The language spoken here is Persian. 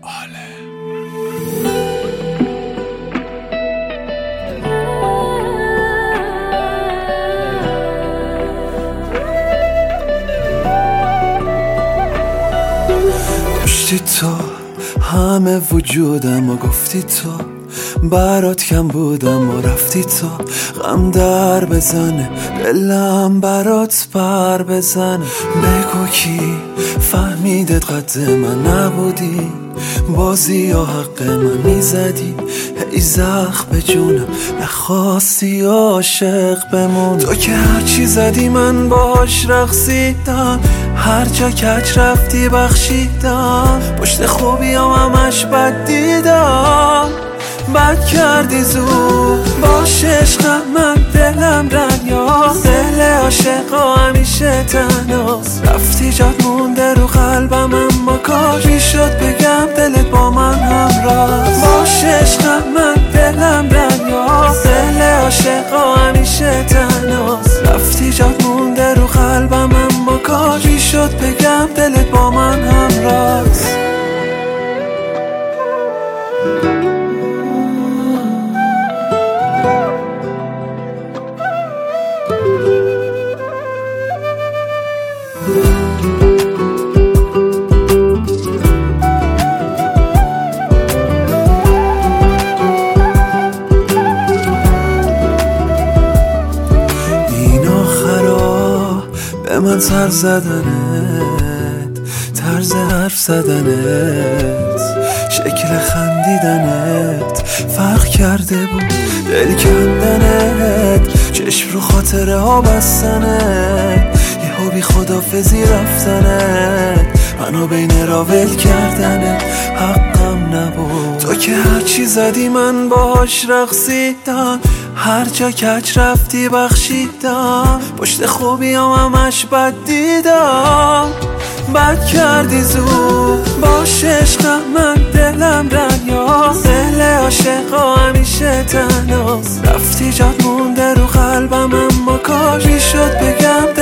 داشتی تو همه وجودم و گفتی تو برات کم بودم و رفتی تو غم در بزنه دلم برات پر بزنه بگو کی فهمیدت قد من نبودی بازی یا حق من میزدی ای زخم به جونم نخواستی عاشق بمون تو که هرچی زدی من باش رقصیدم هر جا کج رفتی بخشیدم پشت خوبیام همش بد دیدم بد کردی زود باش عشقم من دلم رنگاست دل عاشقا همیشه تنهاست رفتی جات مونده رو قلبم اما کاش میشد بگم دلت با من همراست باش عشقم من دلم رنگاست دل عاشقا همیشه تنهاست رفتی جات مونده رو قلبم اما کاش میشد بگم دلت با من همراست این آخرا به من سر زدنت طرز حرف زدنت شکل خندیدنت فرق کرده بود دل کندنت چشم رو خاطره ها بستنت یهو بی خدافزی رفتنت منو بین راول کردنت حقم نبود تو که هرچی زدی من باش رقصیدم هر جا کج رفتی بخشیدم پشت خوبیام همش بد دیدم بد کردی زود باش عشقم من دلم رنگاست دل عاشقا همیشه تنهاست رفتی جات مونده رو قلبم اما کاش میشد بگم